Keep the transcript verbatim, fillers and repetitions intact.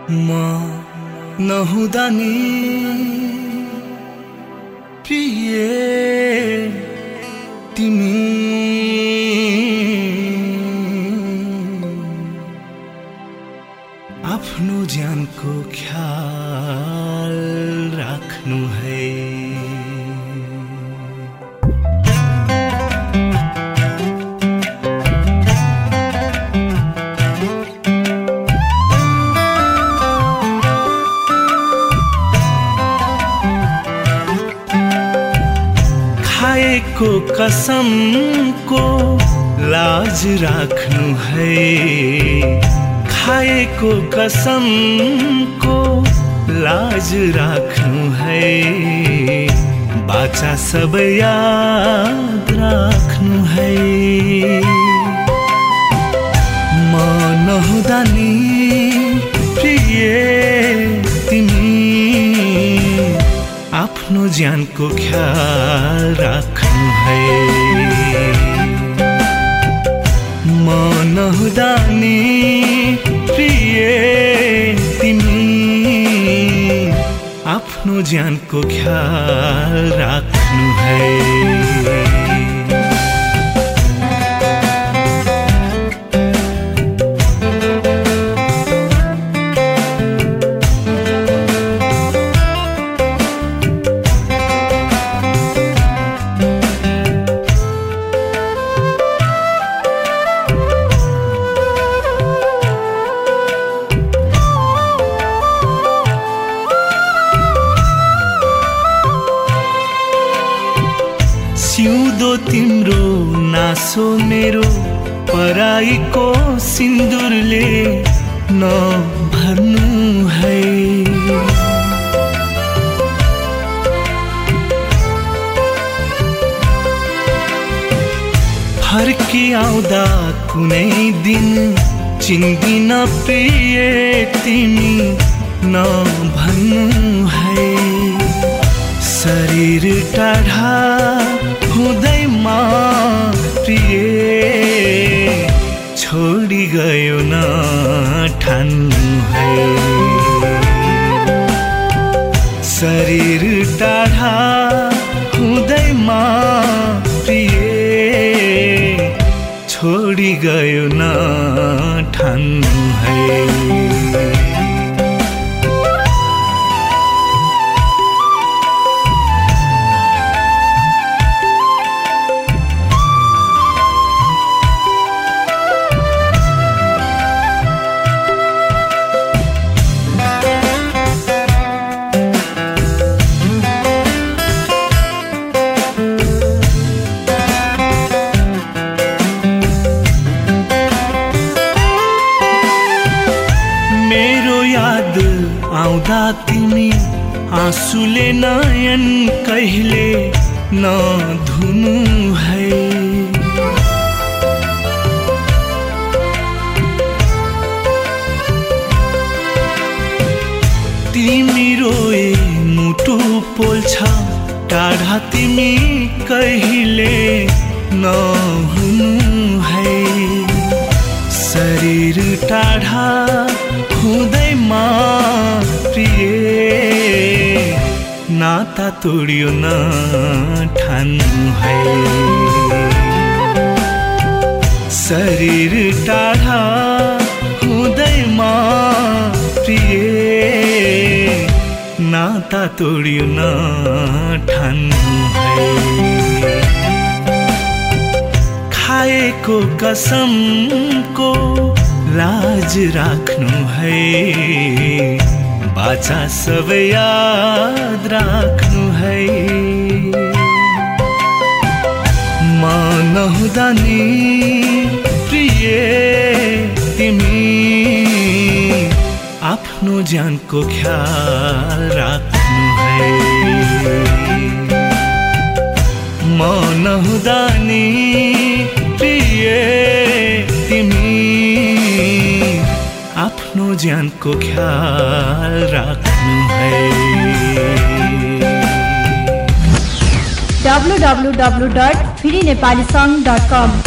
म नहुँदा नि प्रिय तिमी आफ्नो ज्यानको ख्याल राख्नु है। खाएको कसमको लाज राख्नु है। खाएको कसमको लाज राख्नु है। बाचा सब याद राख्नु है। म नहुँदा नि प्रिय तिमी आफ्नो ज्यानको ख्याल राख्नु है। म नहुँदा नि प्रिय तिमी आफ्नो ज्यानको ख्याल राख्नु है। सिउँदो तिम्रो नासो मेरो पराईको सिन्दुरले नभर्नु है। फर्की आउँदा कुनै दिन चिन्दिन प्रिय तिमी नभर्नु है। शरीर टाढा हुँदैमा प्रिय छोडी गयो न ठान्नु है। शरीर टाढा हुँदैमा प्रिय छोडी गयो न ठान्नु है। आउँदा तिमी आँसुले नयन कहिले नधुनु है। तिमी रोए मुटु पोल्छ टाढा तिमी कहिले नहुनु है। शरीर टाढा हुँदैमा प्रिय नाता तोडियो न ठान्नु है। शरीर टाढा हुँदैमा प्रिय नाता तोडियो न ठान्नु है। खाएको कसमको लाज राख्नु है। बाचा सब याद राख्नु है। म नहुँदा नि प्रिय तिमी आफ्नो ज्यानको ख्याल राख्नु है। म नहुँदा नि प्रिय तिमी आफ्नो ज्यानको ख्याल राख्नु है। W W W dot free Nepali song dot कम